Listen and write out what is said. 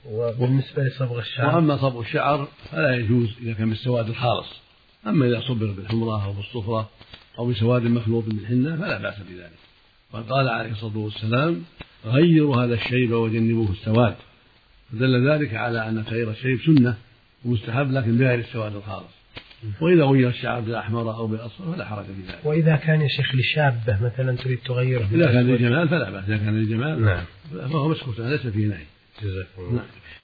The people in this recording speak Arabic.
وبالنسبة لصبغ الشعر، وأما صبغ الشعر فلا يجوز إذا كان بالسواد الخالص، أما إذا صبغ بالحمرة أو بالصفرة أو بسواد مخلوط بالحنة فلا بأس بذلك. وقال عليه الصلاة والسلام: غيروا هذا الشيب وجنبوه السواد. فدل ذلك على أن تغيير الشيب سنة ومستحب لكن بغير السواد الخالص. وإذا غير الشعر بالأحمر أو بالأصفر فلا حرج في ذلك. وإذا كان يا شيخ لشابة مثلا تريد تغيره، إذا كان للجمال فلا بأس، إذا كان للجمال نعم فهو مسكوت ليس فيه نهي. جزاكم الله.